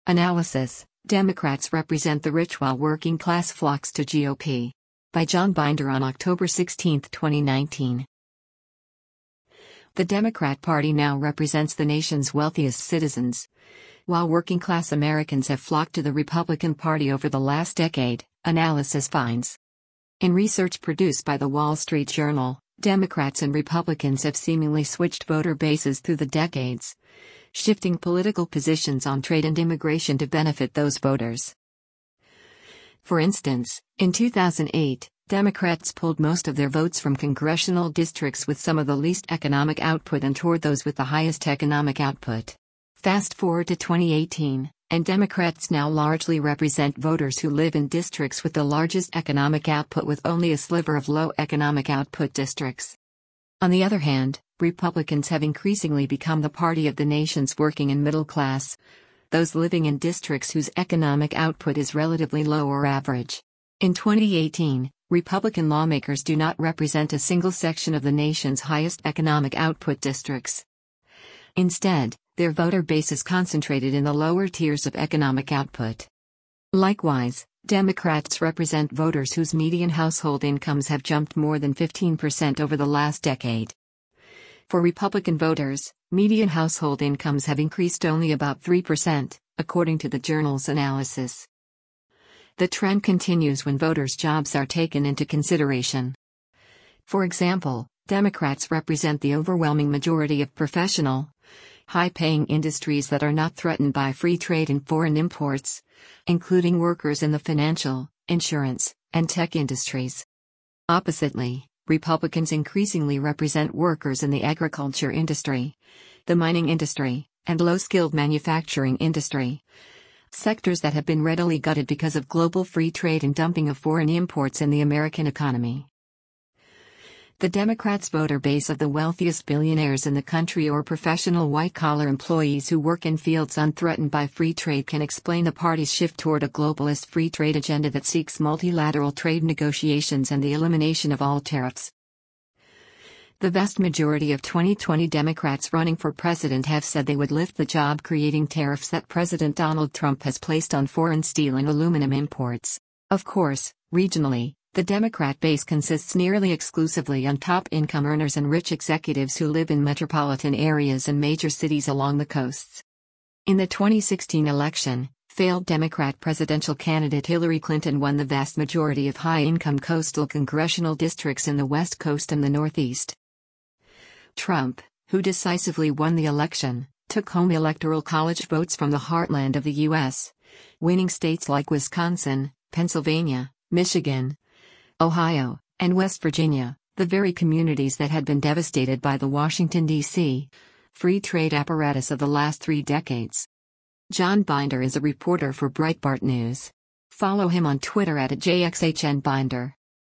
Analysis: Democrats represent the rich while working class flocks to GOP. By John Binder on October 16, 2019. The Democrat Party now represents the nation's wealthiest citizens, while working class Americans have flocked to the Republican Party over the last decade, analysis finds. In research produced by the Wall Street Journal, Democrats and Republicans have seemingly switched voter bases through the decades, shifting political positions on trade and immigration to benefit those voters. For instance, in 2008, Democrats pulled most of their votes from congressional districts with some of the least economic output and toward those with the highest economic output. Fast forward to 2018, and Democrats now largely represent voters who live in districts with the largest economic output with only a sliver of low economic output districts. On the other hand, Republicans have increasingly become the party of the nation's working and middle class, those living in districts whose economic output is relatively low or average. In 2018, Republican lawmakers do not represent a single section of the nation's highest economic output districts. Instead, their voter base is concentrated in the lower tiers of economic output. Likewise, Democrats represent voters whose median household incomes have jumped more than 15% over the last decade. For Republican voters, median household incomes have increased only about 3%, according to the Journal's analysis. The trend continues when voters' jobs are taken into consideration. For example, Democrats represent the overwhelming majority of professional, high-paying industries that are not threatened by free trade and foreign imports, including workers in the financial, insurance, and tech industries. Oppositely, Republicans increasingly represent workers in the agriculture industry, the mining industry, and low-skilled manufacturing industry, sectors that have been readily gutted because of global free trade and dumping of foreign imports in the American economy. The Democrats' voter base of the wealthiest billionaires in the country or professional white-collar employees who work in fields unthreatened by free trade can explain the party's shift toward a globalist free trade agenda that seeks multilateral trade negotiations and the elimination of all tariffs. The vast majority of 2020 Democrats running for president have said they would lift the job-creating tariffs that President Donald Trump has placed on foreign steel and aluminum imports. Of course, regionally, the Democrat base consists nearly exclusively on top-income earners and rich executives who live in metropolitan areas and major cities along the coasts. In the 2016 election, failed Democrat presidential candidate Hillary Clinton won the vast majority of high-income coastal congressional districts in the West Coast and the Northeast. Trump, who decisively won the election, took home Electoral College votes from the heartland of the U.S., winning states like Wisconsin, Pennsylvania, Michigan, Ohio, and West Virginia, the very communities that had been devastated by the Washington, D.C. free trade apparatus of the last 3 decades. John Binder is a reporter for Breitbart News. Follow him on Twitter @JXHNBinder.